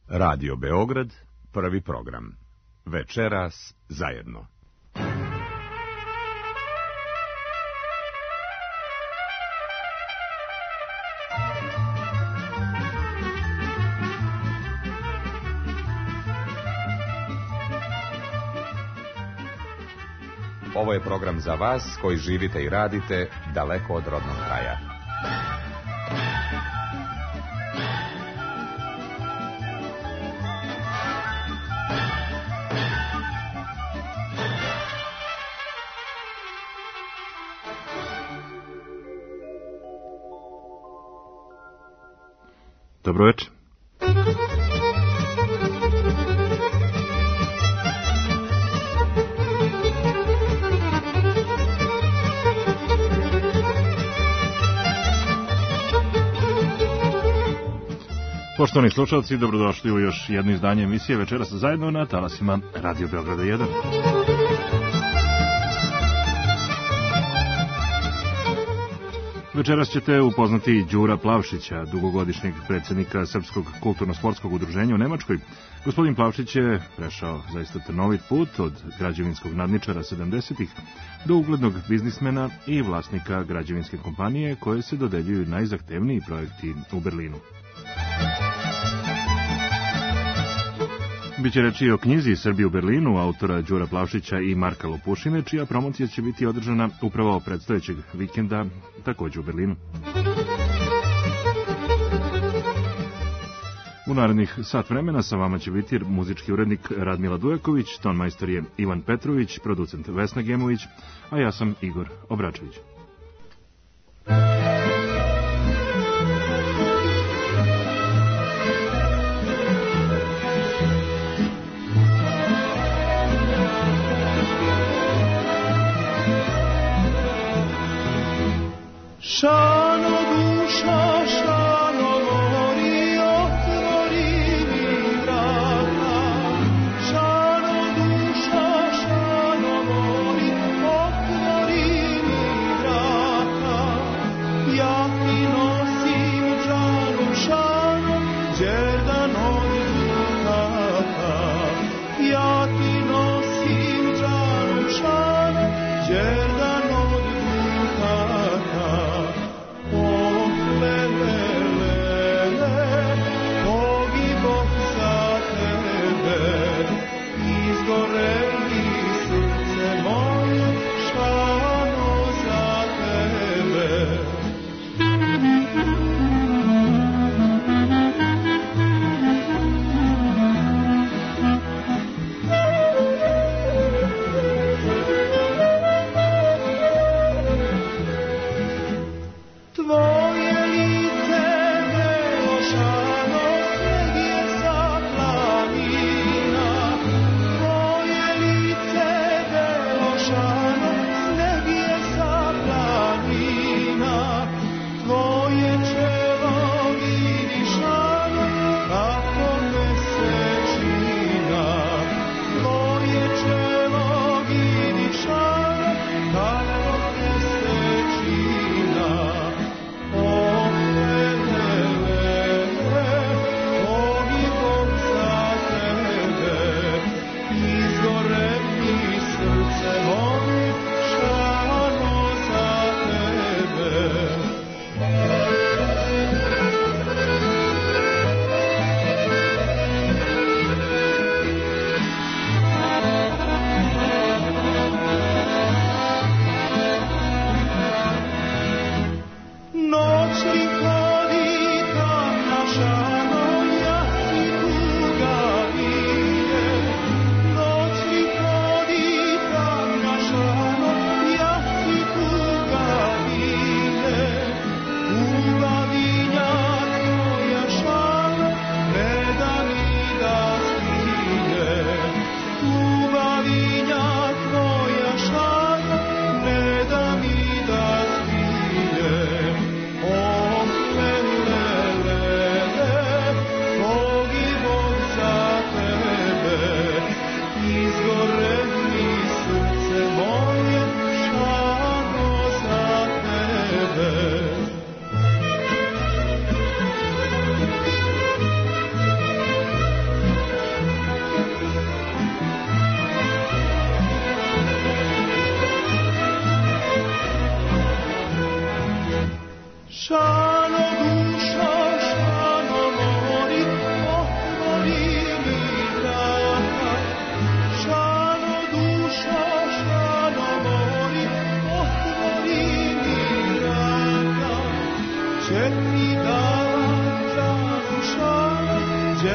Radio Beograd, prvi program. Večeras zajedno. Ovo je program za vas koji živite i radite daleko od rodnog kraja. Dobro večer. Poštovani slušalci, dobrodošli u još jedno izdanje emisije Večeras zajedno na talasima Radio Beograda 1. Večeras ćete upoznati Đura Plavšića, dugogodišnjeg predsjednika Srpskog kulturno-sportskog udruženja u Nemačkoj. Gospodin Plavšić je prešao zaista trnovit put od građevinskog nadničara 70-ih do uglednog biznismena i vlasnika građevinske kompanije koje se dodeljuju najzahtevniji projekti u Berlinu. Biće reći i o knjizi Srbije u Berlinu, autora Đura Plavšića i Marka Lopušine, čija promocija će biti održana upravo predstojećeg vikenda, također u Berlinu. U narednih sat vremena sa vama će biti muzički urednik Radmila Dujaković, tonmajstor je Ivan Petrović, producent Vesna Gemović, a ja sam Igor Obračević. Šano duša, šano mori, otvori mi vrata. Šano duša, šano mori, otvori mi vrata.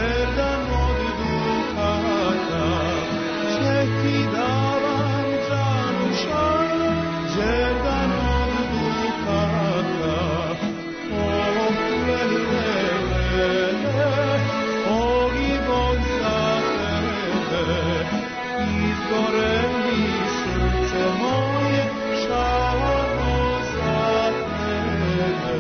Đerdan od dukata, će ti davam Đanušanu, Đerdan od dukata. Oh, lele, pogibom za tebe, izgore mi srce moje, Šano za tebe.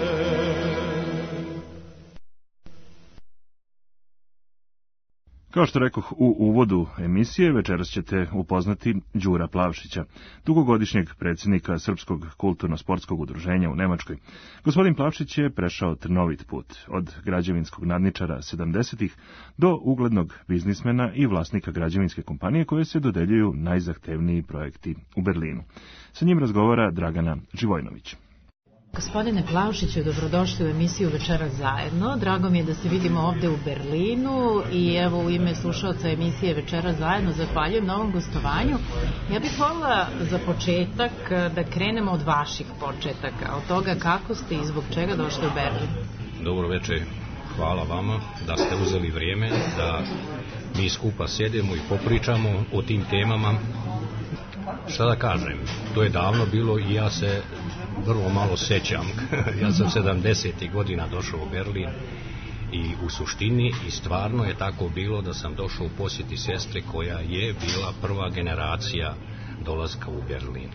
Kao što rekoh u uvodu emisije, večeras ćete upoznati Đura Plavšića, dugogodišnjeg predsjednika Srpskog kulturno-sportskog udruženja u Nemačkoj. Gospodin Plavšić je prešao trnovit put, od građevinskog nadničara 70-ih do uglednog biznismena i vlasnika građevinske kompanije koje se dodeljuju najzahtevniji projekti u Berlinu. Sa njim razgovara Dragana Živojnović. Gospodine Plavšiću, dobrodošli u emisiju Večeras zajedno. Drago mi je da se vidimo ovde u Berlinu i evo u ime slušaoca emisije Večeras zajedno zahvaljujem na ovom gostovanju. Ja bih volila za početak da krenemo od vaših početaka, od toga kako ste i zbog čega došli u Berlin. Dobro večer, hvala vama da ste uzeli vrijeme da mi skupa sjedemo i popričamo o tim temama. Šta da kažem, to je davno bilo i ja se vrlo malo sećam. Ja sam 70. godina došao u Berlin i u suštini i stvarno je tako bilo da sam došao u posjeti sestre koja je bila prva generacija dolaska u Berlin.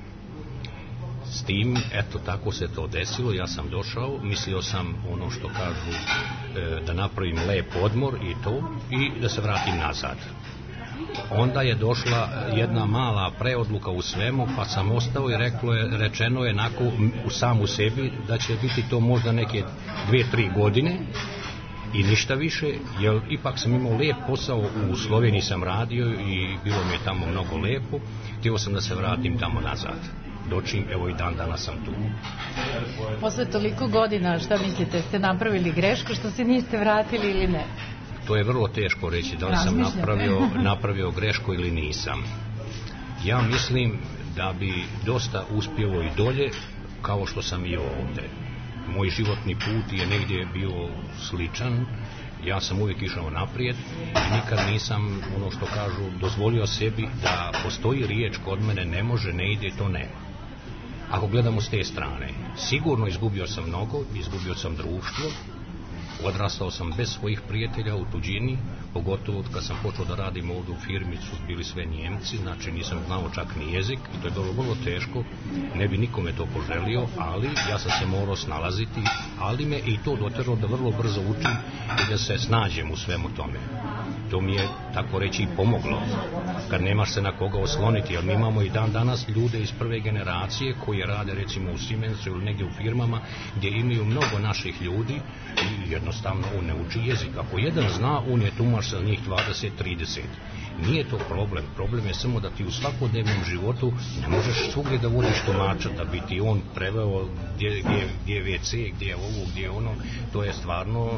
S tim, eto, tako se to desilo, ja sam došao, mislio sam ono što kažu da napravim lep odmor i to, i da se vratim nazad. Onda je došla jedna mala preodluka u svemu, pa sam ostao i rečeno je u samu sebi da će biti to možda neke 2-3 godine i ništa više, jer ipak sam imao lijep posao, u Sloveniji sam radio i bilo mi je tamo mnogo lepo, htio sam da se vratim tamo nazad. Dočim, evo i dan danas sam tu. Posle toliko godina, šta mislite, ste napravili grešku što se niste vratili ili ne? To je vrlo teško reći da li sam napravio grešku ili nisam. Ja mislim da bi dosta uspjelo i dolje kao što sam i ovdje. Moj životni put je negdje bio sličan, ja sam uvijek išao naprijed i nikad nisam, ono što kažu, dozvolio sebi da postoji riječ kod mene ne može, ne ide, to ne. Ako gledamo s te strane, sigurno izgubio sam mnogo, izgubio sam društvo, odrastao sam bez svojih prijatelja u tuđini, pogotovo kad sam počeo da radim ovdje u firmi, su bili sve Njemci, znači nisam znao čak ni jezik i to je bilo vrlo teško, ne bi nikome to poželio, ali ja sam se morao snalaziti, ali me i to doteralo da vrlo brzo učim i da se snađem u svemu tome. To mi je, tako reći, i pomoglo, kad nemaš se na koga osloniti, jer mi imamo i dan danas ljude iz prve generacije koji rade recimo u Siemensu ili negdje u firmama gdje imaju mnogo naših ljudi i jednostavno on ne uči jezik. Ako jedan zna, on je tumač za njih 20-30. Nije to problem. Problem je samo da ti u svakodnevnom životu ne možeš svugdje da vodiš tumača, da bi ti on preveo gdje je WC, gdje je ovo, gdje je ono. To je stvarno,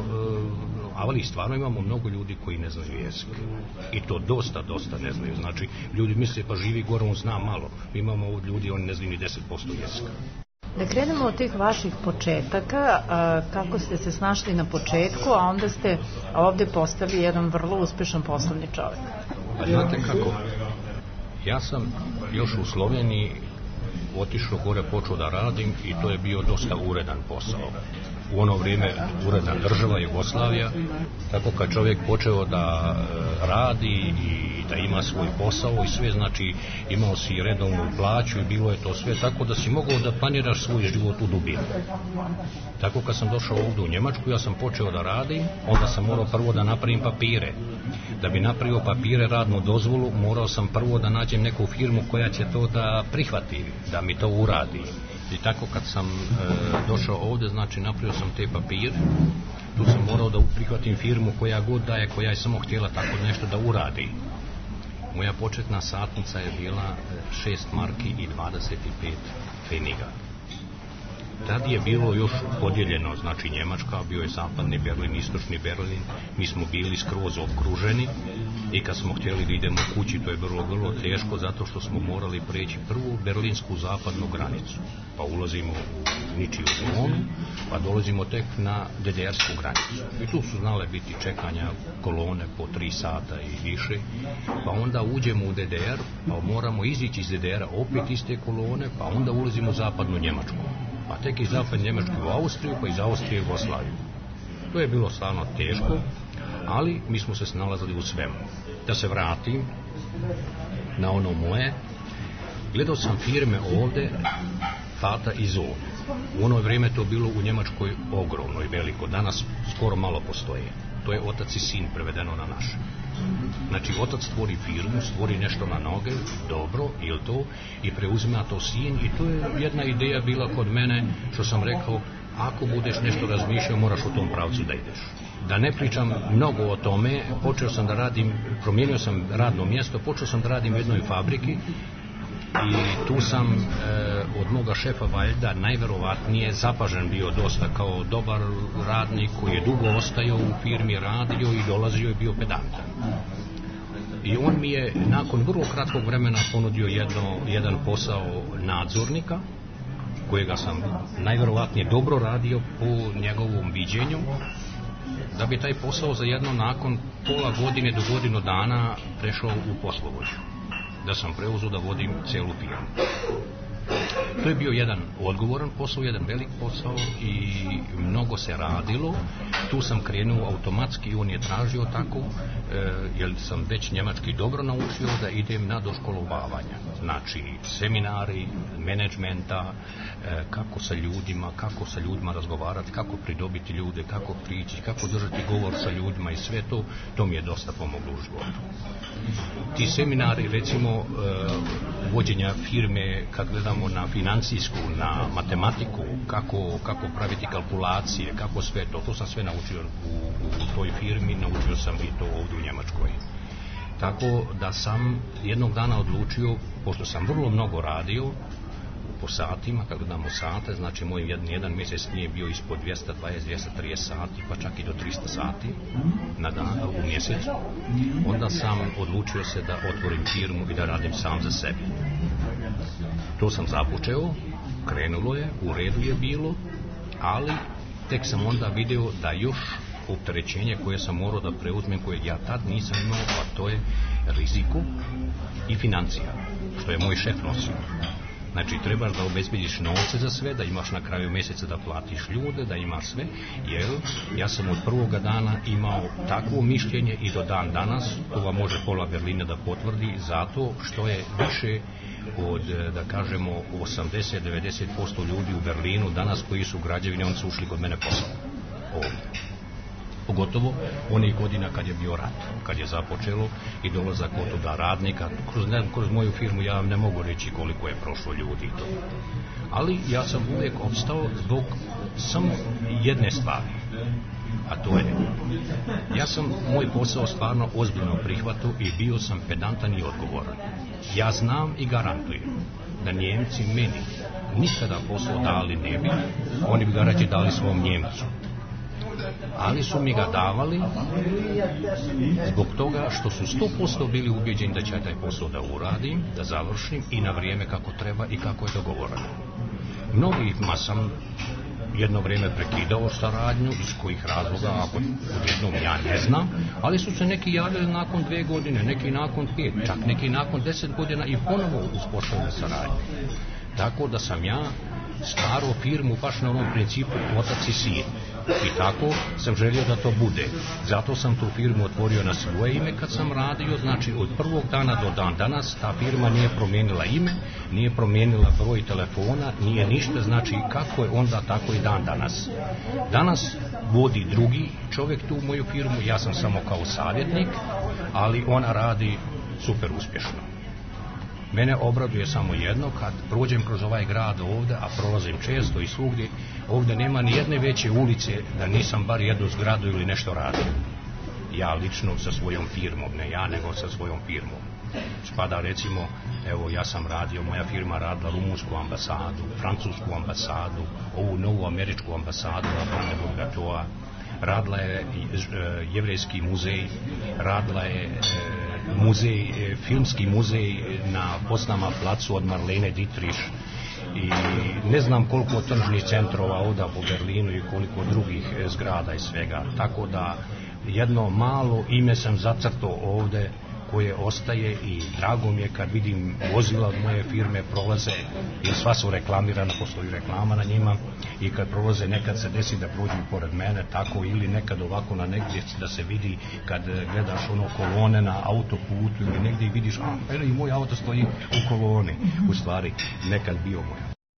ali stvarno imamo mnogo ljudi koji ne znaju jezik. I to dosta ne znaju. Znači, ljudi misle pa živi gore, on zna malo. Imamo ljudi, oni ne znaju ni 10% jezika. Da krenemo od tih vaših početaka, kako ste se snašli na početku, a onda ste ovdje postali jedan vrlo uspješan poslovni čovjek. Pa znate kako, ja sam još u Sloveniji otišao gore, počeo da radim i to je bio dosta uredan posao. U ono vrijeme uredan država Jugoslavija, tako kad čovjek počeo da radi i da ima svoj posao i sve, znači imao si redovnu plaću i bilo je to sve, tako da si mogao da planiraš svoj život u dubinu. Tako kad sam došao ovdje u Njemačku, ja sam počeo da radim, onda sam morao prvo da napravim papire. Da bi napravio papire, radnu dozvolu, morao sam prvo da nađem neku firmu koja će to da prihvati, da mi to uradi. I tako kad sam došao ovdje, znači napravio sam te papire, tu sam morao da prihvatim firmu koja god daje, koja je samo htjela tako nešto da uradi. Moja početna satnica je bila 6 marki i 25 pfeniga. Tad je bilo još podijeljeno, znači Njemačka, bio je zapadni Berlin, istočni Berlin, mi smo bili skroz okruženi i kad smo htjeli da idemo kući, to je bilo vrlo teško zato što smo morali preći prvu berlinsku zapadnu granicu, pa ulazimo u ničiju zonu, pa dolazimo tek na DDR-sku granicu. I tu su znale biti čekanja kolone po 3 sata i više, pa onda uđemo u DDR, pa moramo izići iz DDR-a opet iz te kolone, pa onda ulazimo u zapadnu Njemačku. Pa tek iz zapadne Njemačke u Austriju, pa iz Austrije u Jugoslaviju. To je bilo stvarno teško, ali mi smo se snalazili u svemu. Da se vratim na ono moje, gledao sam firme ovde, Fata i Zoll. U ono vrijeme to bilo u Njemačkoj ogromno i veliko, danas skoro malo postoje. To je otac i sin prevedeno na naše. Znači, otac stvori firmu, stvori nešto na noge, dobro, ili to, i preuzima to sin, i to je jedna ideja bila kod mene, što sam rekao, ako budeš nešto razmišljao, moraš u tom pravcu da ideš. Da ne pričam mnogo o tome, počeo sam da radim, promijenio sam radno mjesto, počeo sam da radim u jednoj fabriki, i tu sam od moga šefa valjda najverovatnije zapažen bio dosta kao dobar radnik koji je dugo ostajao u firmi, radio i dolazio i bio pedantan. I on mi je nakon vrlo kratkog vremena ponudio jedan posao nadzornika, kojega sam najverovatnije dobro radio po njegovom viđenju, da bi taj posao za jedno nakon pola godine do godinu dana prešao u poslovođu, da sam preuzeo da vodim celu firmu. To je bio jedan odgovoran posao, jedan velik posao i mnogo se radilo. Tu sam krenuo automatski i on je tražio tako, jer sam već njemački dobro naučio, da idem na doškolovavanja. Znači, seminari, menadžmenta, kako sa ljudima razgovarati, kako pridobiti ljude, kako prići, kako držati govor sa ljudima i sve to mi je dosta pomoglo u životu. Ti seminari, recimo, vođenja firme, kad gledamo na financijsku, na matematiku, kako praviti kalkulacije, kako sve to sam sve naučio u toj firmi, naučio sam i to ovdje u Njemačkoj. Tako da sam jednog dana odlučio, pošto sam vrlo mnogo radio, po satima, kad gledamo sate, znači moj jedan mjesec nije bio ispod 220-230 sati, pa čak i do 300 sati na dan, u mjesecu, onda sam odlučio se da otvorim firmu i da radim sam za sebe. To sam započeo, krenulo je, u redu je bilo, ali tek sam onda video da još opterećenje koje sam morao da preuzmem, koje ja tad nisam imao, a to je riziku i financija, što je moj šef nosio. Znači, trebaš da obezbediš novce za sve, da imaš na kraju mjeseca da platiš ljude, da imaš sve, jer ja sam od prvoga dana imao takvo mišljenje i do dan danas, ova može pola Berlina da potvrdi, zato što je više od, da kažemo, 80-90% ljudi u Berlinu danas koji su građevine, oni su ušli kod mene posao. Ovdje. Pogotovo onih godina kad je bio rat, kad je započelo i dolazak od tuda radnika. Kroz moju firmu ja ne mogu reći koliko je prošlo ljudi i to. Ali ja sam uvijek opstao zbog samo jedne stvari, a to je, ja sam moj posao stvarno ozbiljno prihvatio i bio sam pedantan i odgovoran. Ja znam i garantujem da Njemci meni nikada posao dali ne bi, oni bi ga rađe dali svom Njemcu. Ali su mi ga davali zbog toga što su 100% bili ubjeđeni da će taj posao da uradim, da završim i na vrijeme kako treba i kako je dogovoreno. Mnogima sam jedno vrijeme prekidao saradnju, iz kojih razloga, ako jednom ja ne znam, ali su se neki javili nakon 2 godine, neki nakon 5, čak neki nakon 10 godina i ponovo uspostavili saradnju. Tako da sam ja stvarao firmu baš na onom principu otac i sin. I tako sam želio da to bude. Zato sam tu firmu otvorio na svoje ime kad sam radio, znači od prvog dana do dan danas ta firma nije promijenila ime, nije promijenila broj telefona, nije ništa, znači kako je onda tako i dan danas. Danas vodi drugi čovjek tu moju firmu, ja sam samo kao savjetnik, ali ona radi super uspješno. Mene obraduje samo jedno, kad prođem kroz ovaj grad ovdje, a prolazim često i svugdje, ovdje nema ni jedne veće ulice da nisam bar jednu zgradu ili nešto radio. ja lično sa svojom firmom, ne ja nego sa svojom firmom. Spada recimo, evo ja sam radio, moja firma radila rumunsku ambasadu, francusku ambasadu, ovu novu američku ambasadu, radila je jevrejski muzej, radila je muzej, filmski muzej na Potsdama placu od Marlene Dietrich i ne znam koliko tržnih centrova ovdje po Berlinu i koliko drugih zgrada i svega, tako da jedno malo ime sam zacrtao ovdje koje ostaje i drago mi je kad vidim vozila od moje firme prolaze, jer sva su reklamirana, postoji reklama na njima i kad prolaze nekad se desi da prođu pored mene tako ili nekad ovako na negdje da se vidi kad gledaš ono kolone na autoputu ili negdje i vidiš, i moj auto stoji u koloni, u stvari nekad bio moj.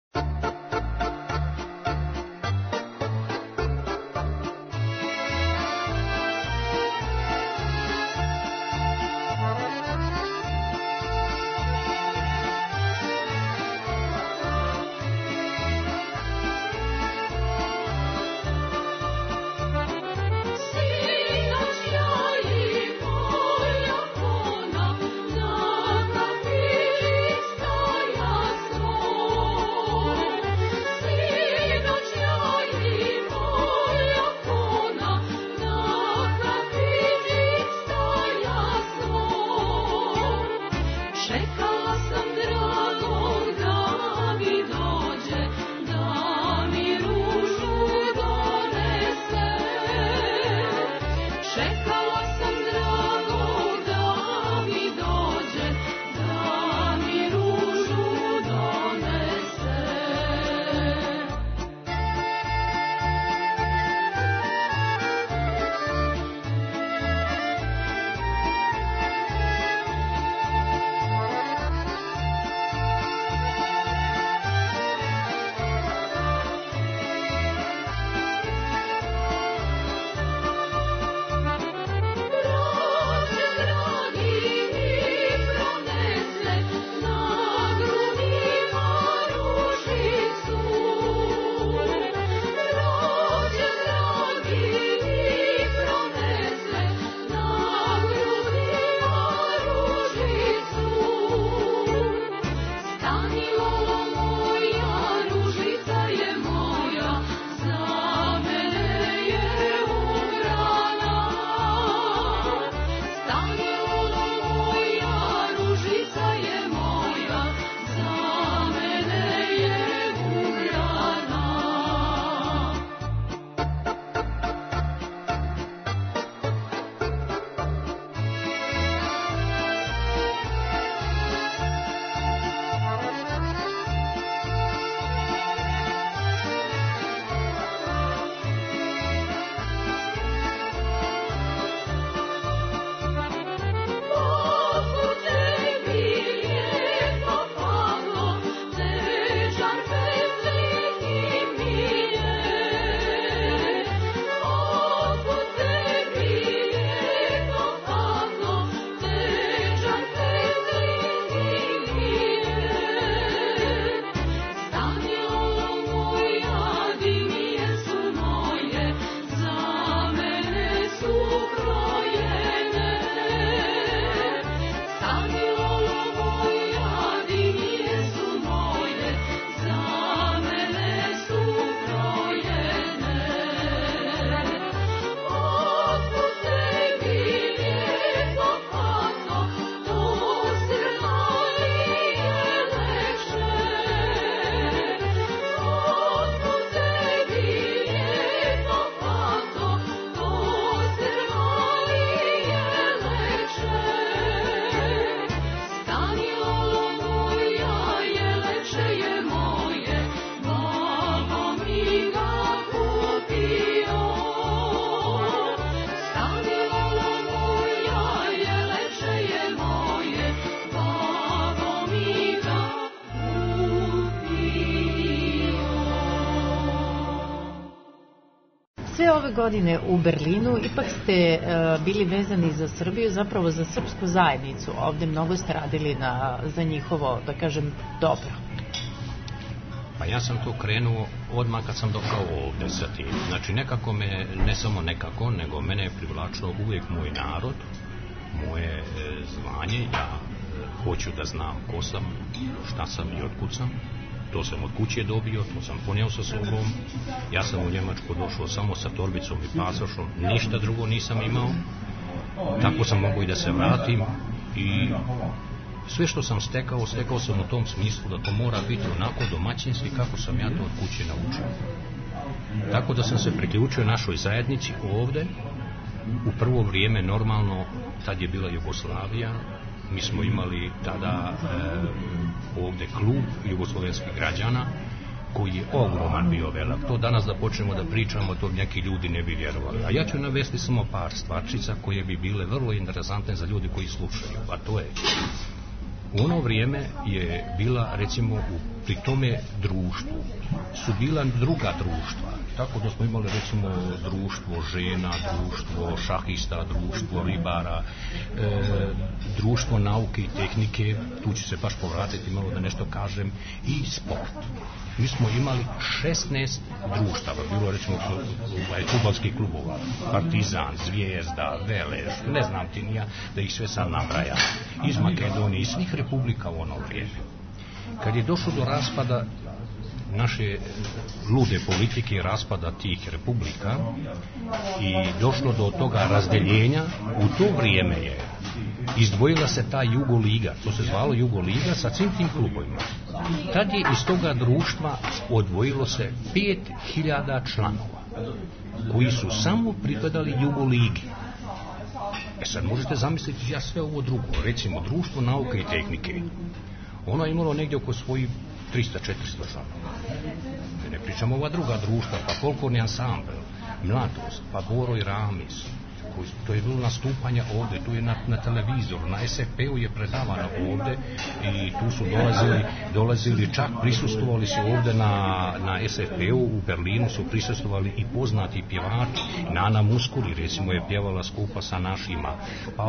ove godine u Berlinu ipak ste bili vezani za Srbiju, zapravo za srpsku zajednicu. Ovdje mnogo ste radili za njihovo, da kažem, dobro. Pa ja sam to krenuo odmah kad sam došao ovdje sa tim. Znači nekako me, ne samo nekako, nego mene je privlačilo uvijek moj narod, moje zvanje. Ja hoću da znam ko sam, šta sam i otkud sam. To sam od kuće dobio, to sam ponio sa sobom. Ja sam u Njemačku došao samo sa torbicom i pasošom, ništa drugo nisam imao. Tako sam mogu i da se vratim. I sve što sam stekao sam u tom smislu da to mora biti onako domaćinski kako sam ja to od kuće naučio. Tako da sam se priključio našoj zajednici ovdje. U prvo vrijeme normalno, tad je bila Jugoslavija, mi smo imali tada ovdje klub jugoslovenskih građana koji je ogroman bio velik. To danas da počnemo da pričamo, to neki ljudi ne bi vjerovali. A ja ću navesti samo par stvarčica koje bi bile vrlo interesantne za ljudi koji slušaju. A to je, u ono vrijeme je bila, recimo, pri tome društvu su bila druga društva. Tako da smo imali, recimo, društvo žena, društvo šahista, društvo ribara, društvo nauke i tehnike, tu ću se baš povratiti malo da nešto kažem, i sport. Mi smo imali 16 društava, bilo recimo fudbalskih klubova, Partizan, Zvijezda, Velez, ne znam ti nija da ih sve sad nabrajam, iz Makedonije, iz svih republika u ono vrijeme. Kad je došlo do raspada naše lude politike i raspada tih republika i došlo do toga razdeljenja, u to vrijeme je izdvojila se ta Jugoliga, to se zvalo Jugoliga sa svim tim klubovima. Tad je iz toga društva odvojilo se 5000 članova koji su samo pripadali Jugoligi. Sad možete zamisliti ja sve ovo drugo, recimo društvo nauke i tehnike. Ono je imalo negdje oko svojih 300-400 članova. Ne pričamo ova druga društva, pa folklorni ansambl, Mladost, pa Boro i Ramis. To je bilo nastupanja ovdje, tu je na televizoru, na SF-u je predavano ovdje i tu su dolazili, čak prisustvovali su ovdje na SF-u u Berlinu, su prisustvovali i poznati pjevači. Nana Muskuli recimo je pjevala skupa sa našima, pa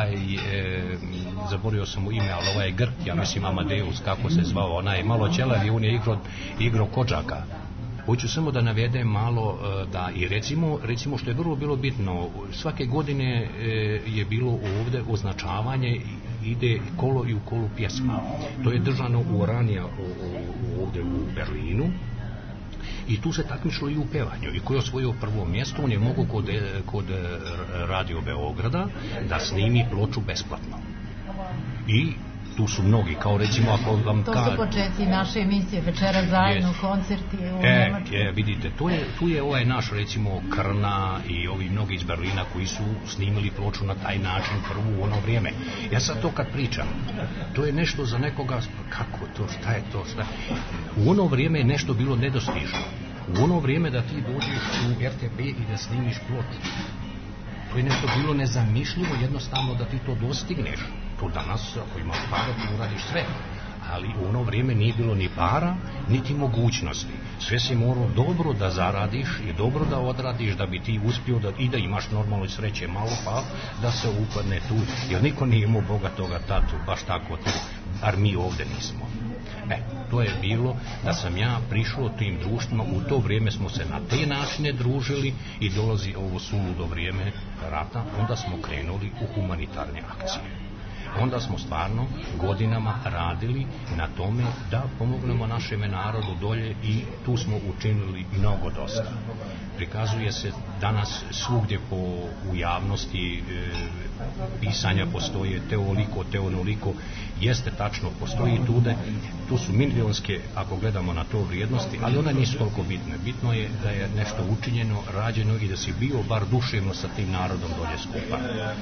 zaborio sam mu ime, ali ovaj Grk, ja mislim Amadeus, kako se zvao, onaj malo ćelavi, on je igrao Kodžaka. Hoću samo da navedem malo da i recimo što je vrlo bilo bitno, svake godine je bilo ovdje označavanje, ide kolo i u kolu pjesma. To je držano u Oranija ovdje u Berlinu i tu se takmičilo i u pevanju. I ko je osvojio prvo mjesto, on je mogao kod Radio Beograda da snimi ploču besplatno. I tu su mnogi, kao recimo ako vam to su početci naše emisije Večera zajedno, koncerti u Njemačkoj. Vidite, tu je ovaj naš recimo Krna i ovi mnogi iz Berlina koji su snimili ploču na taj način prvu u ono vrijeme. Ja sad to kad pričam, to je nešto za nekoga, kako to, šta je to, u ono vrijeme je nešto bilo nedostižno. U ono vrijeme da ti dođeš u RTP i da snimiš ploču, to je nešto bilo nezamišljivo, jednostavno da ti to dostigneš. To danas, ako imaš para, ti uradiš sve. Ali u ono vrijeme nije bilo ni para, niti mogućnosti. Sve si morao dobro da zaradiš i dobro da odradiš da bi ti uspio i da imaš normalno sreće malo, pa da se upadne tu. Jer niko nije imao bogatoga tatu, baš tako tu. Ar mi ovdje nismo. To je bilo da sam ja prišao tim društvima, u to vrijeme smo se na te načine družili i dolazi ovo suludo vrijeme rata, onda smo krenuli u humanitarne akcije. Onda smo stvarno godinama radili na tome da pomognemo našem narodu dolje i tu smo učinili mnogo dosta. Prikazuje se danas svugdje u javnosti pisanja postoje teoliko, teonoliko, jeste tačno, postoji tu su milionske, ako gledamo na to vrijednosti, ali one nisu toliko bitne. Bitno je da je nešto učinjeno, rađeno i da si bio bar duševno sa tim narodom dolje skupa.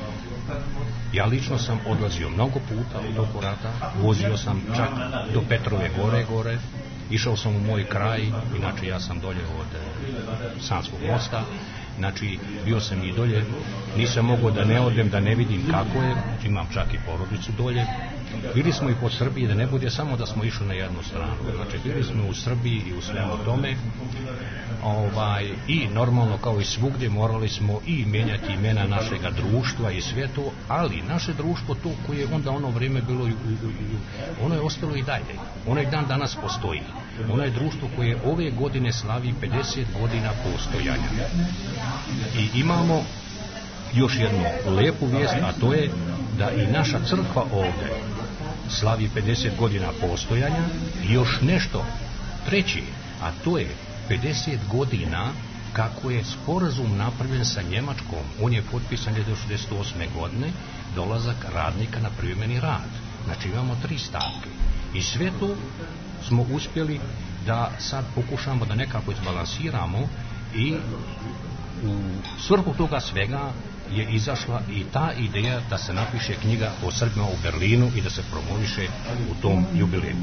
Ja lično sam odlazio mnogo puta u toku rata, vozio sam čak do Petrove gore, išao sam u moj kraj, inače ja sam dolje od Sanskog mosta, Znači, bio sam i dolje, nisam mogao da ne odem, da ne vidim kako je, imam čak i porodicu dolje. Bili smo i po Srbiji, da ne bude samo da smo išli na jednu stranu. Znači, bili smo u Srbiji i u svemu tome. I normalno, kao i svugdje, morali smo i menjati imena našega društva i sve to, ali naše društvo, to koje je onda ono vrijeme bilo, ono je ostalo i dalje. Ono je dan danas postoji. Ono je društvo koje ove godine slavi 50 godina postojanja. I imamo još jednu lepu vijest, a to je da i naša crkva ovdje slavi 50 godina postojanja i još nešto treći, a to je 50 godina kako je sporazum napravljen sa Njemačkom. On je potpisan 1968. godine, dolazak radnika na privremeni rad. Znači imamo 3 stavke. I sve to smo uspjeli da sad pokušamo da nekako izbalansiramo i u svrhu toga svega je izašla i ta ideja da se napiše knjiga o Srbima u Berlinu i da se promoviše u tom jubileju.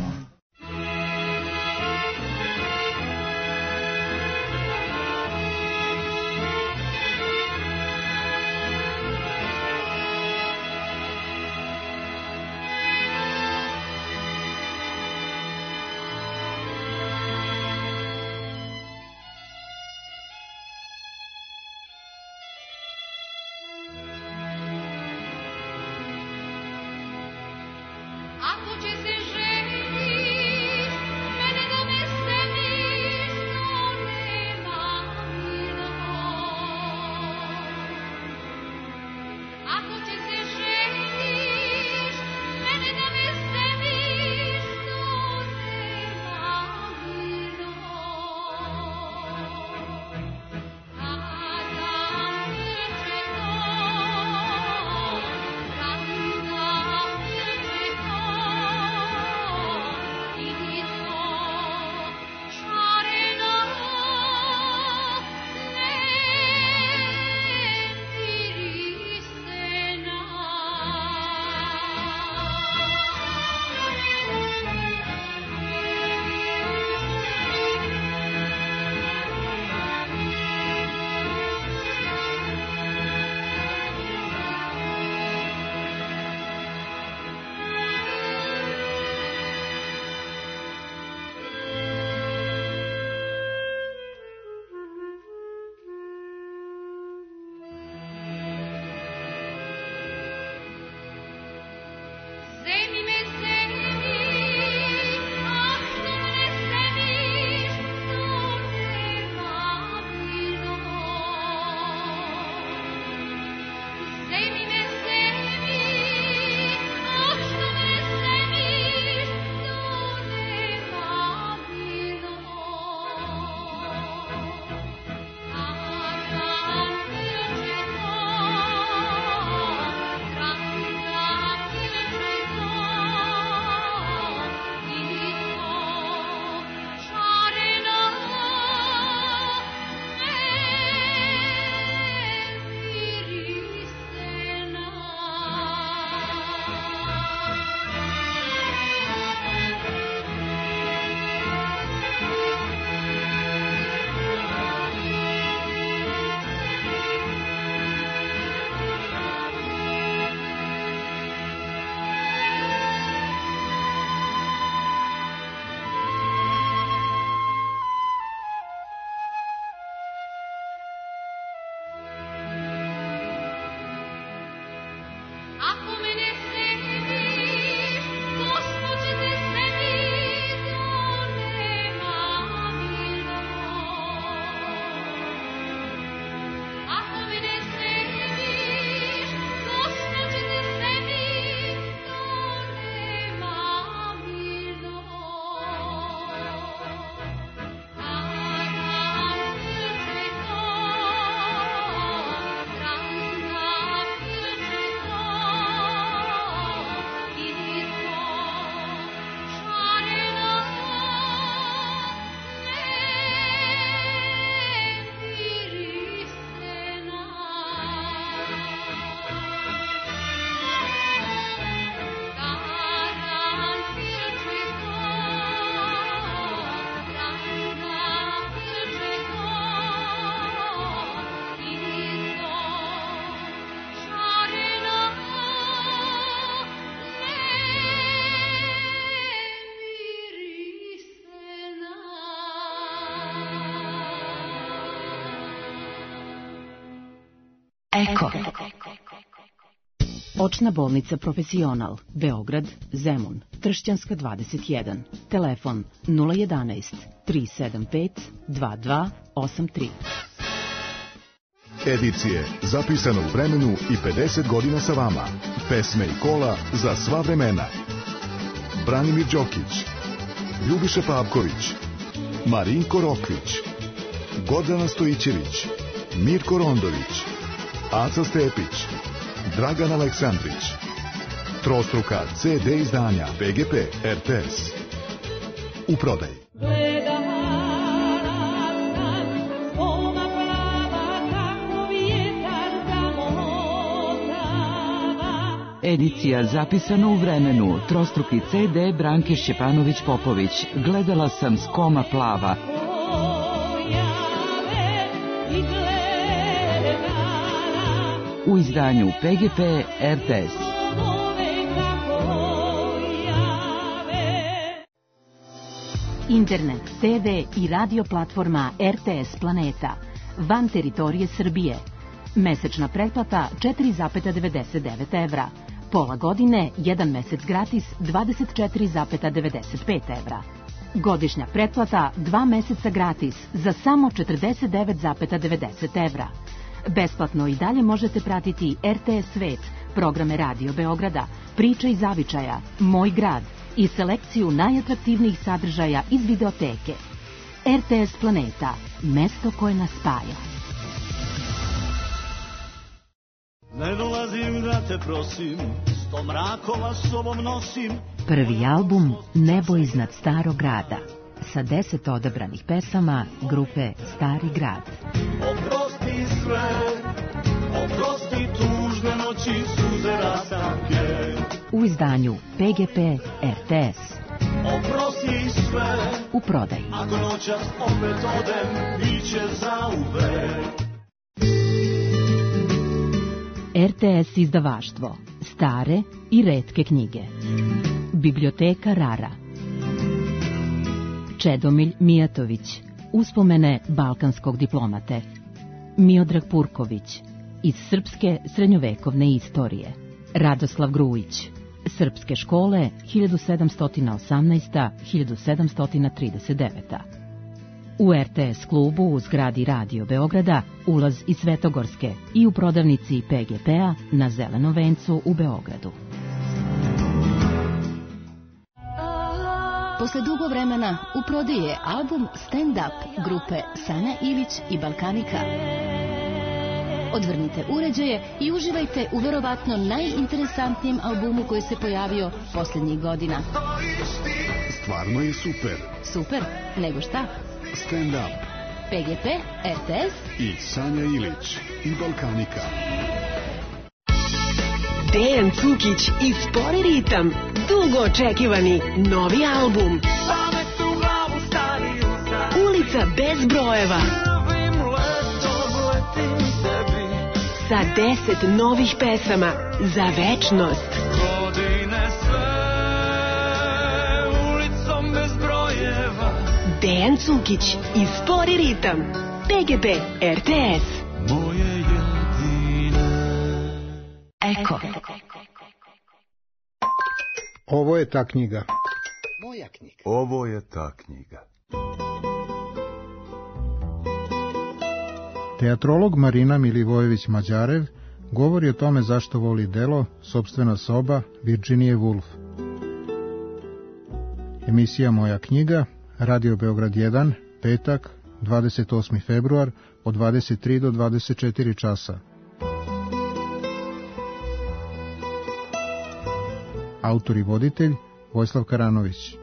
Ako će se ženi Eko. Očna bolnica Profesional, Beograd, Zemun, Tršćanska 21, telefon 011 375 2283. Edicije zapisane u vremenu i 50 godina sa vama. Pesme i kola za sva vremena. Branimir Đokić, Ljubiša Pavković, Marinko Rokvić, Gordana Stojićević, Mirko Rondović, Aca Stepić, Dragan Aleksandrić. Trostruka CD izdanja PGP RTS. U prodaji. Edicija zapisana u vremenu, trostruki CD Branke Šćepanović-Popović. Gledala sam s koma plava. U izdanju PGP RTS. Internet, TV i radio platforma RTS Planeta. Van teritorije Srbije. Mesečna pretplata 4,99 evra. Pola godine, 1 mesec gratis, 24,95 evra. Godišnja pretplata, 2 meseca gratis, za samo 49,90 evra. Besplatno i dalje možete pratiti RTS Svet, programe Radio Beograda, Priče i zavičaja, Moj grad i selekciju najatraktivnijih sadržaja iz videoteke. RTS Planeta, mesto koje nas spaja. Ne dolazim da te prosim, 100 mrakova sobom nosim. Prvi album Nebo iznad starog grada, sa 10 odabranih pesama grupe Stari grad. Oprosti sve, oprosti tužne noći, suze rastanke. U izdanju PGP RTS. Oprosti sve, u prodaji. Ako noćas opet odem, biće zauvek. RTS izdavaštvo, stare i retke knjige. Biblioteka Rara. Čedomilj Mijatović, Uspomene balkanskog diplomate. Miodrag Purković, Iz srpske srednjovekovne istorije. Radoslav Grujić, Srpske škole 1718-1739. U RTS klubu u zgradi Radio Beograda ulaz iz Svetogorske i u prodavnici PGP-a na Zelenom vencu u Beogradu. Posle dugo vremena u prodaji je album Stand Up grupe Sanja Ilić i Balkanika. Odvrnite uređaje i uživajte u verovatno najinteresantnijem albumu koji se pojavio posljednjih godina. Stvarno je super. Super? Nego šta? Stand Up. PGP, RTS i Sanja Ilić i Balkanika. Dejan Cukić i Spori ritam. Dugo očekivani novi album. Ulica bez brojeva. Sa 10 novih pesama za večnost. Dejan Cukić i Spori ritam. PGP RTS. Moje jedine. Eko. Ovo je ta knjiga. Moja knjiga. Ovo je ta knjiga. Teatrolog Marina Milivojević-Mađarev govori o tome zašto voli delo Sopstvena soba Virginije Woolf. Emisija Moja knjiga, Radio Beograd 1, petak, 28. februar, od 23 do 24 časa. Autor i voditelj Vojislav Karanović.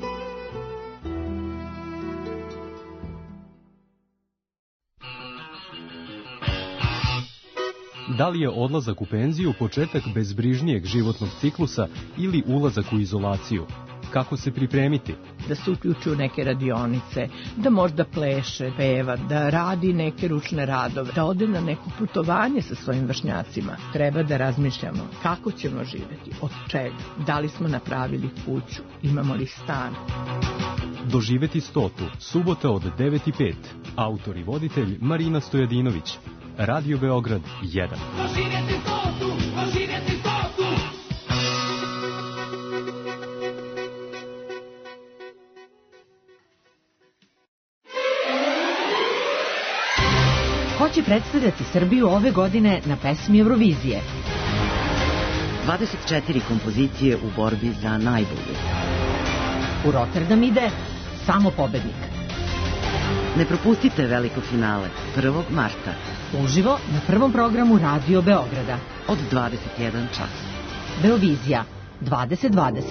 Da li je odlazak u penziju početak bezbrižnijeg životnog ciklusa ili ulazak u izolaciju? Kako se pripremiti? Da se uključuju neke radionice, da možda pleše, peva, da radi neke ručne radove, da ode na neko putovanje sa svojim vršnjacima. Treba da razmišljamo kako ćemo živjeti, od čega, da li smo napravili kuću, imamo li stan. Doživeti 100. Subota od 9:05. Autor i voditelj Marina Stojadinović. Radio Beograd 1. Ko će predstavljati Srbiju ove godine na pesmi Eurovizije? 24 kompozicije u borbi za najbolje. U Rotterdam ide samo pobednik. Ne propustite veliko finale 1. marta. Uživo na prvom programu Radio Beograda. Od 21 čas. Beovizija 2020.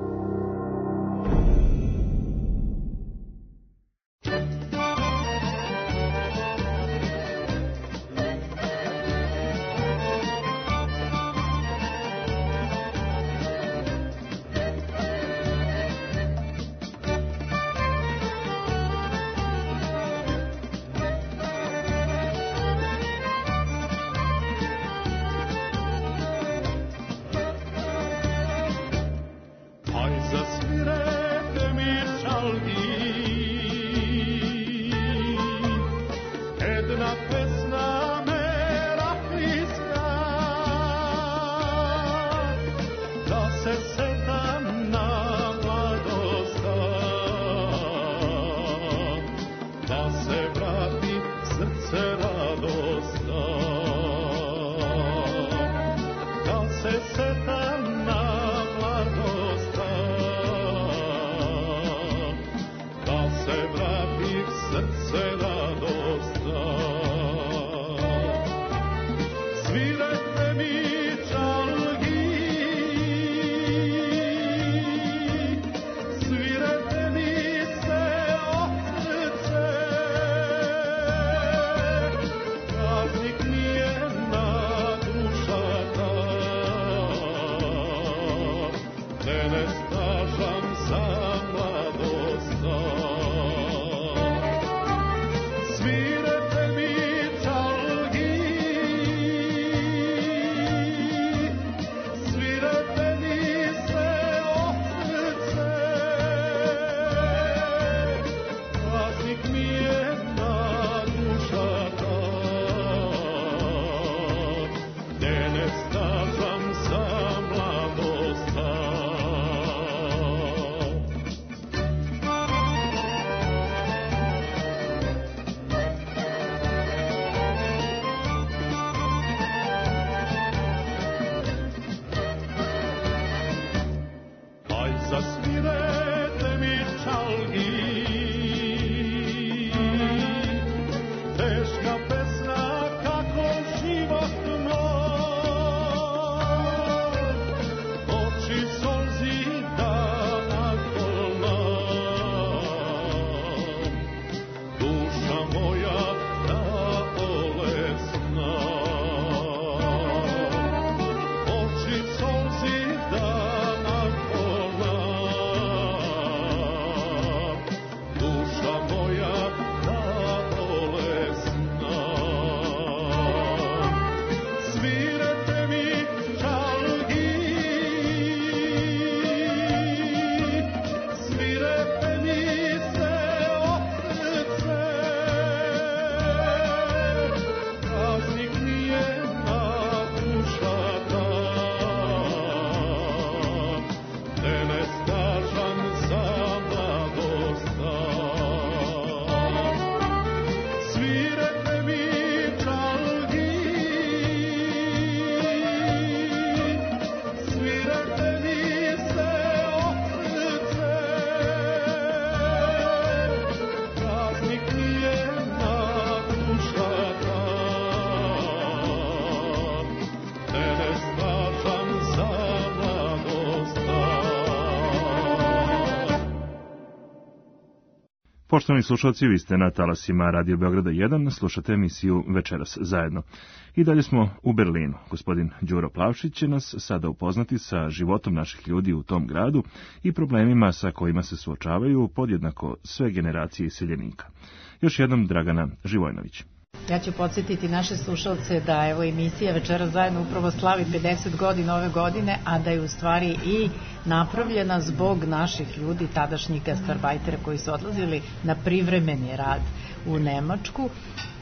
Poštovani slušalci, vi ste na talasima Radio Beograda 1, slušate emisiju Večeras zajedno. I dalje smo u Berlinu. Gospodin Đuro Plavšić će nas sada upoznati sa životom naših ljudi u tom gradu i problemima sa kojima se suočavaju podjednako sve generacije iseljenika. Još jednom Dragana Živojnović. Ja ću podsjetiti naše slušalce da evo emisija Večeras zajedno upravo slavi 50 godina ove godine, a da je u stvari i napravljena zbog naših ljudi, tadašnjih gastarbajtera koji su odlazili na privremeni rad u Nemačku,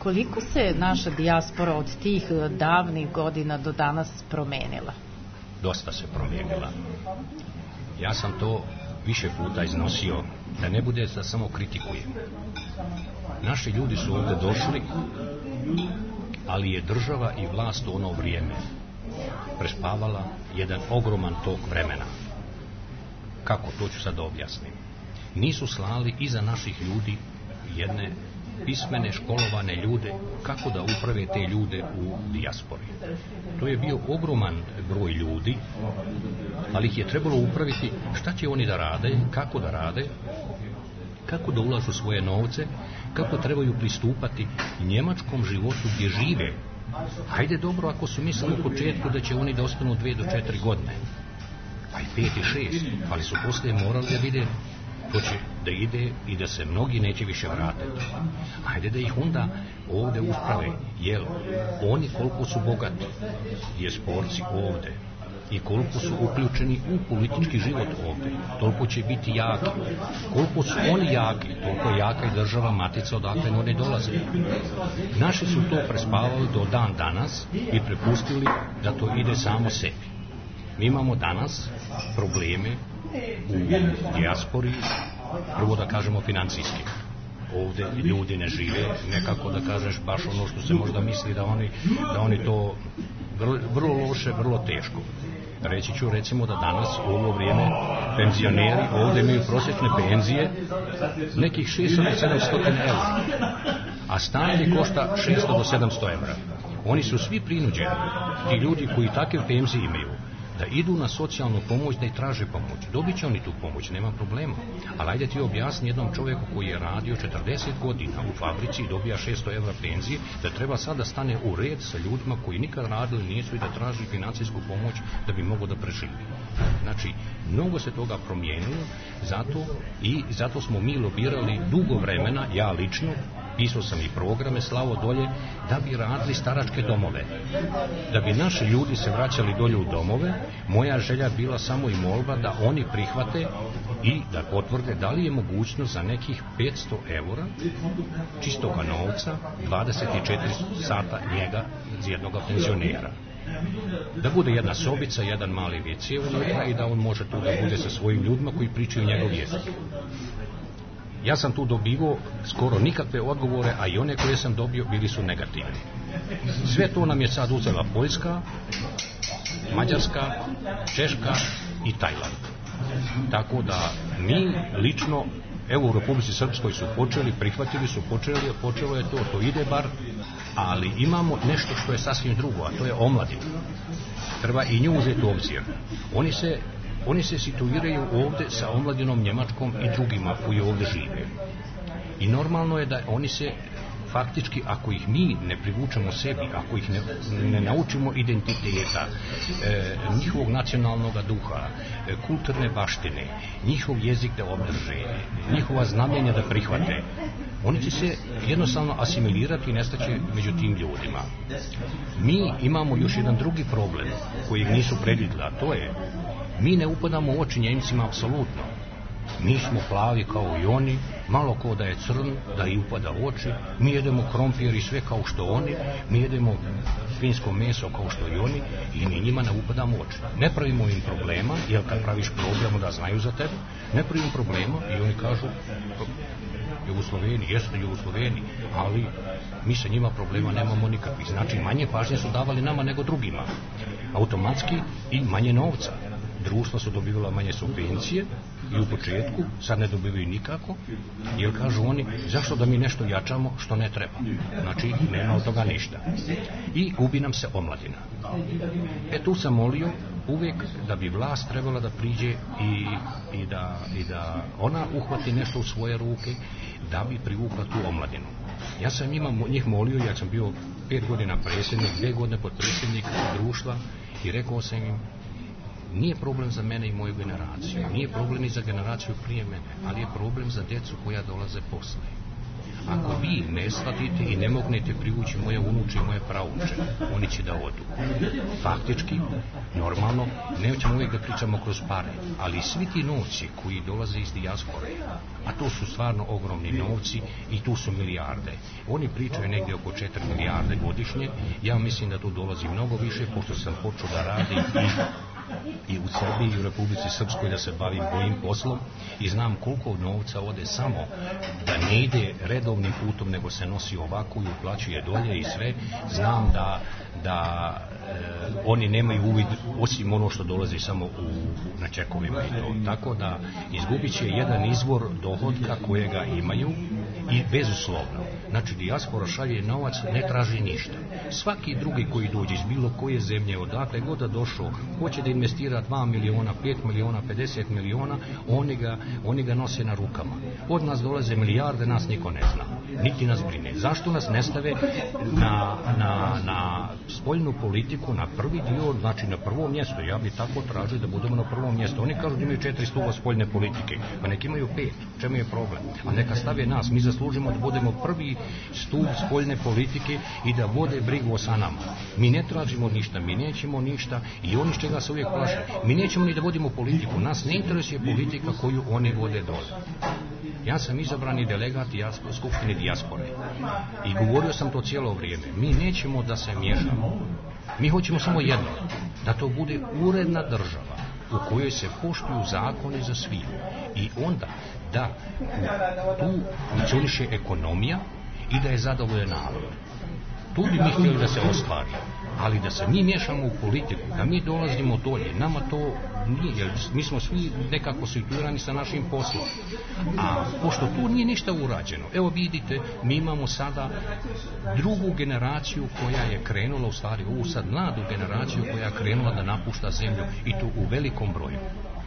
Koliko se naša dijaspora od tih davnih godina do danas promenila? Dosta se promijenila. Ja sam to više puta iznosio, da ne bude da samo kritikujem. Naši ljudi su ovdje došli, ali je država i vlast u ono vrijeme prespavala jedan ogroman tok vremena. Kako, to ću sad objasnim. Nisu slali iza naših ljudi jedne pismene, školovane ljude, kako da uprave te ljude u dijaspori. To je bio ogroman broj ljudi, ali ih je trebalo upraviti šta će oni da rade, kako da ulažu svoje novce, kako trebaju pristupati njemačkom životu gdje žive. Hajde dobro ako su mislili u početku da će oni da ostanu 2 do 4 godine, pa i 5 i 6, ali su poslije morali da vide to će da ide i da se mnogi neće više vratiti. Hajde da ih onda ovdje usprave, jer oni koliko su bogati, dijasporci ovdje, i koliko su uključeni u politički život ovdje, toliko će biti jaki. Koliko su oni jaki, toliko je jaka i država matica odakle oni dolaze. Naši su to prespavali do dan danas i prepustili da to ide samo sebi. Mi imamo danas probleme u dijaspori, prvo da kažemo financijski. Ovdje ljudi ne žive nekako, da kažeš baš ono što se možda misli da oni to vrlo loše, vrlo teško. Reći ću recimo da danas u ovo vrijeme penzioneri ovdje imaju prosječne penzije nekih 600 do 700 eura, a stan košta 600 do 700 eura. Oni su svi prinuđeni, ti ljudi koji takve penzije imaju, da idu na socijalnu pomoć, da i traže pomoć. Dobit će oni tu pomoć, nema problema. Ali ajde ti objasni jednom čovjeku koji je radio 40 godina u fabrici i dobija 600 evra penzije, da treba sad da stane u red sa ljudima koji nikad radili nisu i da traži financijsku pomoć da bi mogo da preživi. Znači, mnogo se toga promijenilo, zato smo mi lobirali dugo vremena, ja lično, pisao sam i programe, slavo dolje, da bi radili staračke domove. Da bi naši ljudi se vraćali dolje u domove, moja želja bila samo i molba da oni prihvate i da potvrde da li je mogućnost za nekih 500 eura čistoga novca, 24 sata njega za jednog penzionera. Da bude jedna sobica, jedan mali WC unutra i da on može tu da bude sa svojim ljudima koji pričaju njegov jezik. Ja sam tu dobivao skoro nikakve odgovore, a i one koje sam dobio bili su negativni. Sve to nam je sad uzela Poljska, Mađarska, Češka i Tajland. Tako da mi lično, evo u Republici Srpskoj su počeli, prihvatili su, počelo je to ide bar, ali imamo nešto što je sasvim drugo, a to je omladina. Treba i nju uzeti u obzir. Oni se situiraju ovdje sa omladinom njemačkom i drugima koji ovdje žive. I normalno je da oni se faktički, ako ih mi ne privučemo sebi, ako ih ne naučimo identiteta, njihovog nacionalnog duha, kulturne baštine, njihov jezik da obdrže, njihova znamenja da prihvate, oni će se jednostavno asimilirati i nestaće među tim ljudima. Mi imamo još jedan drugi problem kojeg nisu predvidjeli, a to je mi ne upadamo u oči Njemcima apsolutno. Mi smo plavi kao i oni, malo ko da je crn, da i upada u oči, mi jedemo krompir i sve kao što oni, mi jedemo svinjsko meso kao što i oni i mi njima ne upadamo u oči. Ne pravimo im problema, jer kad praviš problem da znaju za tebe, ne pravimo problema i oni kažu Jugosloveni, jeste Jugosloveni, ali mi sa njima problema nemamo nikakvih. Znači manje pažnje su davali nama nego drugima. Automatski i manje novca. Društva su dobivala manje subvencije i u početku, sad ne dobivaju nikako, jer kažu oni, zašto da mi nešto jačamo što ne treba? Znači, nema od toga ništa. I gubi nam se omladina. Tu sam molio uvijek da bi vlast trebala da priđe i da ona uhvati nešto u svoje ruke da bi privukla tu omladinu. Ja sam njih molio, ja sam bio 5 godina predsjednik, 2 godine potpredsjednik društva i rekao sam im, nije problem za mene i moju generaciju, nije problem i za generaciju prije mene, ali je problem za djecu koja dolaze posle. Ako vi ne shvatite i ne mognete privući moje unuče i moje pravuče, oni će da odu. Faktički, normalno, nećemo uvijek da pričamo kroz pare, ali svi ti novci koji dolaze iz dijaspore, a to su stvarno ogromni novci i tu su milijarde. Oni pričaju negdje oko 4 milijarde godišnje, ja mislim da tu dolazi mnogo više, pošto sam počeo da radim i u Srbiji i u Republici Srpskoj da se bavim mojim poslom i znam koliko novca ode samo da ne ide redovnim putom nego se nosi ovako i uplaćuje dolje i sve. Znam da oni nemaju uvid osim ono što dolazi samo na čekovima i to. Tako da izgubit će jedan izvor dohodka kojega imaju i bezuslovno. Znači dijaspora šalje novac, ne traži ništa. Svaki drugi koji dođe iz bilo koje zemlje, odakle god da došao, hoće da investira 2 miliona, 5 miliona, 50 miliona, oni ga nose na rukama. Od nas dolaze milijarde, nas niko ne zna. Niti nas brine. Zašto nas ne stave na spoljnu politiku, na prvi dio, znači na prvo mjesto? Ja bi tako tražio da budemo na prvom mjestu. Oni kažu da imaju 4 stupa spoljne politike, pa neki imaju 5. Čemu je problem? A neka stave nas. Mi zaslužimo da budemo prvi stup spoljne politike i da vode brigu o sanama. Mi ne tražimo ništa, mi nećemo ništa i oni s čega se uvijek plaše. Mi nećemo ni da vodimo politiku. Nas ne interesuje politika koju oni vode dole. Ja sam izabrani delegat Skupštine dijaspore i govorio sam to cijelo vrijeme. Mi nećemo da se miješamo. Mi hoćemo samo jedno, da to bude uredna država u kojoj se poštuju zakoni za svi i onda da tu funkcioniše ekonomija i da je zadovoljan narod. Tu bi mi htjeli da se ostvari, ali da se mi miješamo u politiku, da mi dolazimo dolje, nama to nije, jer mi smo svi nekako situirani sa našim poslom. A pošto tu nije ništa urađeno, evo vidite, mi imamo sada drugu generaciju koja je krenula, u stvari ovu sad mladu generaciju koja je krenula da napušta zemlju i to u velikom broju.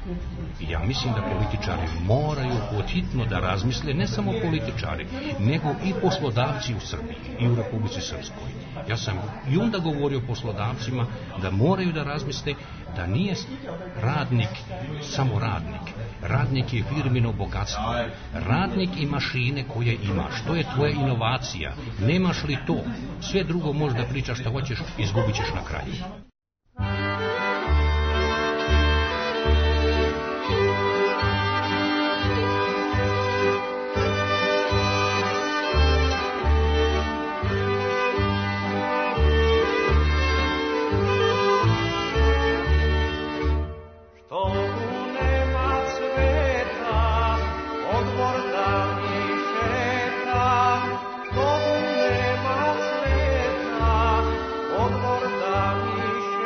Ja mislim da političari moraju podhitno da razmisle, ne samo političari, nego i poslodavci u Srbiji i u Republici Srpskoj. Ja sam i onda govorio poslodavcima da moraju da razmisle da nije radnik samo radnik. Radnik je firmino bogatstvo. Radnik i mašine koje imaš. To je tvoja inovacija. Nemaš li to, sve drugo možda pričaš šta hoćeš, izgubit ćeš na kraju. Odmor da mi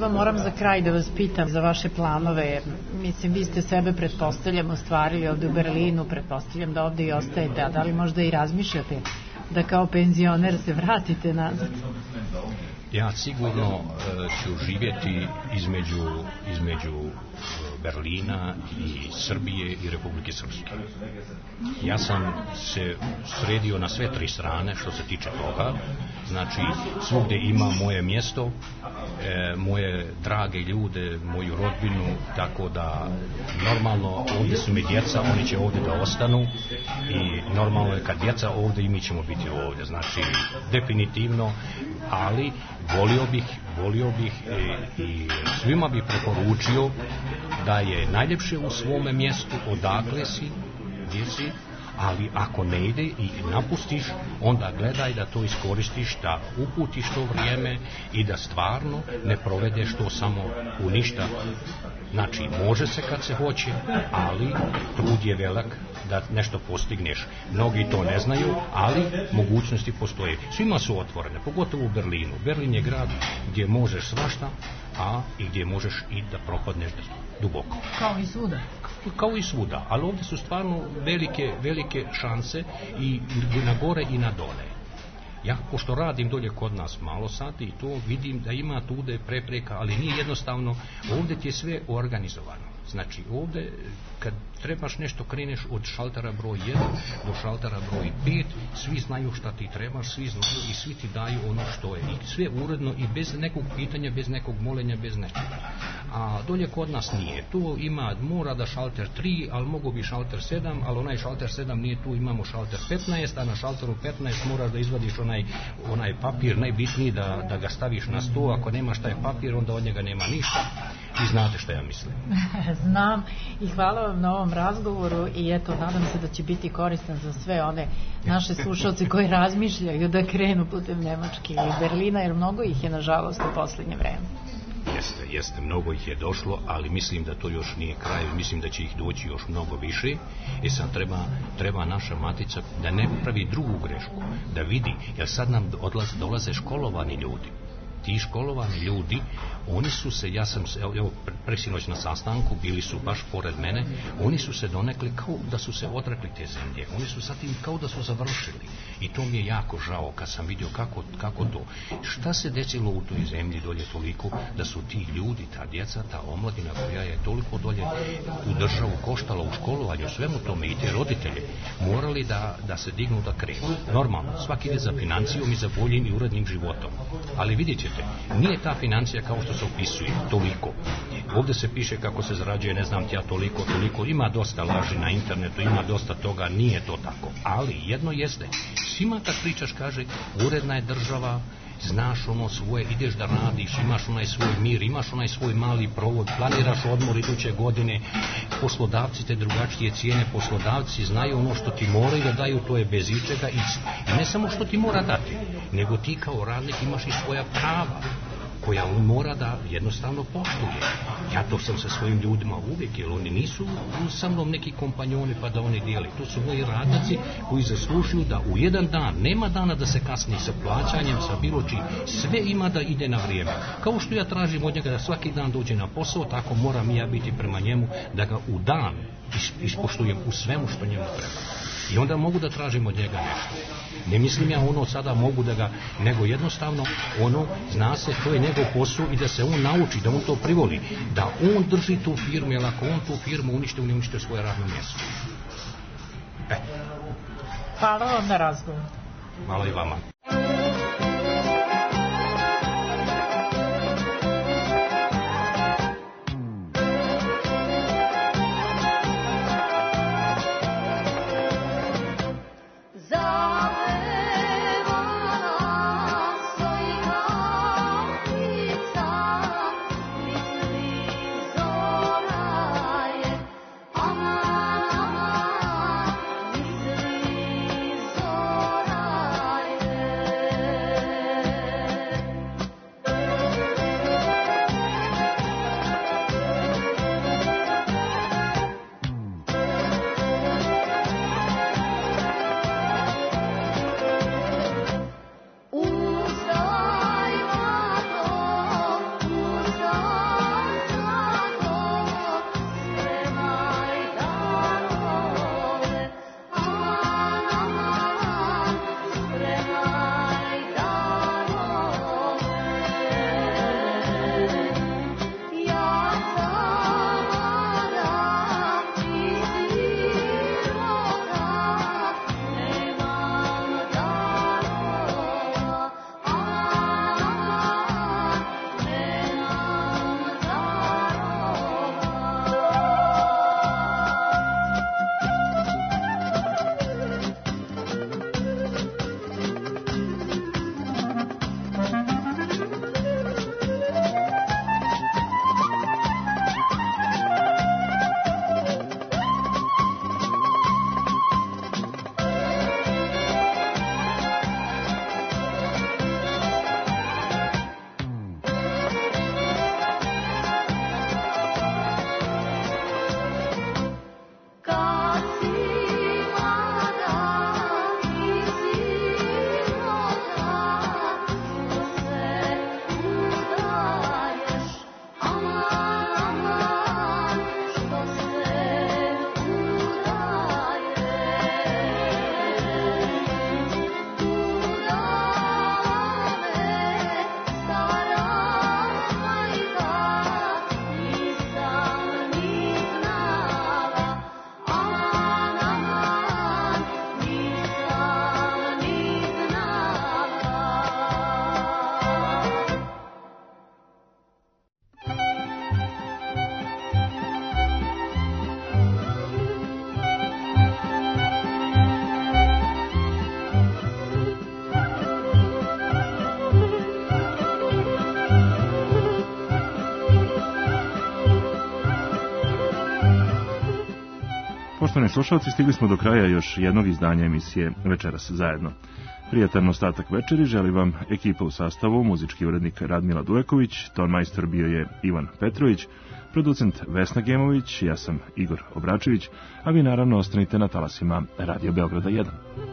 Evo moram za kraj da vas pitam za vaše planove. Mislim, vi ste sebe, pretpostavljam, ostvarili ovde u Berlinu, pretpostavljam da ovde i ostajete, a da li možda i razmišljate da kao penzioner se vratite nazad? Ja sigurno ću živjeti između Berlina i Srbije i Republike Srpske. Ja sam se sredio na sve tri strane što se tiče toga. Znači, svugde ima moje mjesto, moje drage ljude, moju rodbinu, tako da normalno ovdje su mi djeca, oni će ovdje da ostanu i normalno je kad djeca ovdje i mi ćemo biti ovdje. Znači, definitivno, ali volio bih i svima bi preporučio da je najljepše u svome mjestu odakle si, gdje si, ali ako ne ide i napustiš, onda gledaj da to iskoristiš, da uputiš to vrijeme i da stvarno ne provedeš to samo u ništa. Znači, može se kad se hoće, ali trud je velik da nešto postigneš. Mnogi to ne znaju, ali mogućnosti postoje. Svima su otvorene, pogotovo u Berlinu. Berlin je grad gdje možeš svašta, a i gdje možeš i da propadneš duboko. Kao i svuda. Kao i svuda, ali ovdje su stvarno velike šanse i na gore i na dole. Ja, pošto radim dolje kod nas malo sati i to vidim da ima tude prepreka, ali nije jednostavno, ovdje ti je sve organizovano. Znači, ovdje kad trebaš nešto kreneš od šaltera broj 1 do šaltera broj 5, svi znaju šta ti trebaš, svi znaju i svi ti daju ono što je. I sve uredno i bez nekog pitanja, bez nekog molenja, bez nečega. A dolje kod nas nije. Tu mora da šalter 3, ali mogu bi šalter 7, ali onaj šalter 7 nije tu, imamo šalter 15, a na šalteru 15 moraš da izvadiš onaj papir, najbitniji da ga staviš na sto, ako nemaš taj papir, onda od njega nema ništa. I znate što ja mislim. Znam i hvala vam na ovom razgovoru i eto, nadam se da će biti koristan za sve one naše slušalce koji razmišljaju da krenu putem Nemačke ili Berlina, jer mnogo ih je nažalost u posljednje vreme. Jeste, mnogo ih je došlo, ali mislim da to još nije kraj, mislim da će ih doći još mnogo više. I sad treba naša matica da ne pravi drugu grešku, da vidi, jer sad nam dolaze školovani ljudi. Ti školovani ljudi, oni su se, ja sam, evo, presinoć na sastanku, bili su baš pored mene, oni su se donekli kao da su se odrekli te zemlje, oni su sad im kao da su završili. I to mi je jako žao kad sam vidio kako to, šta se desilo u toj zemlji dolje toliko, da su ti ljudi, ta djeca, ta omladina koja je toliko dolje u državu koštala u školovanju, svemu tome i te roditelje, morali da se dignu da krenu. Normalno, svaki ide za financijom i za boljim i urednim životom. Ali vidjet ćete, nije ta financija kao što se opisuje, toliko. Ovdje se piše kako se zarađuje, ne znam ti ja, toliko, ima dosta laži na internetu, ima dosta toga, nije to tako. Ali jedno jeste, svima kad pričaš kaže, uredna je država, znaš ono svoje, ideš da radiš, imaš onaj svoj mir, imaš onaj svoj mali provod, planiraš odmor iduće godine, poslodavci te drugačije cijene, poslodavci znaju ono što ti moraju da daju, to je bez ičega i ne samo što ti mora dati, nego ti kao radnik imaš i svoja prava koja on mora da jednostavno poštuje. Ja to sam sa svojim ljudima uvijek, jer oni nisu sa mnom neki kompanjoni pa da oni dijeli. To su moji radnici koji zaslužuju da u jedan dan, nema dana da se kasni sa plaćanjem, sa bilo čim, sve ima da ide na vrijeme. Kao što ja tražim od njega da svaki dan dođe na posao, tako moram i ja biti prema njemu da ga u dan ispoštujem u svemu što njemu treba. I onda mogu da tražim od njega nešto. Ne mislim ja ono sada mogu da ga, nego jednostavno ono, zna se, to je njegov posao i da se on nauči, da on to privoli, da on drži tu firmu, jer ako on tu firmu unište, on unište svoje radno mjesto. Hvala vam na razgovor. Hvala i vama. Poštovani slušalci, stigli smo do kraja još jednog izdanja emisije Večeras zajedno. Prijatan ostatak večeri želi vam ekipa u sastavu, muzički urednik Radmila Duleković, tonmajstor bio je Ivan Petrović, producent Vesna Gemović, ja sam Igor Obračević, a vi naravno ostanite na talasima Radio Beograda 1.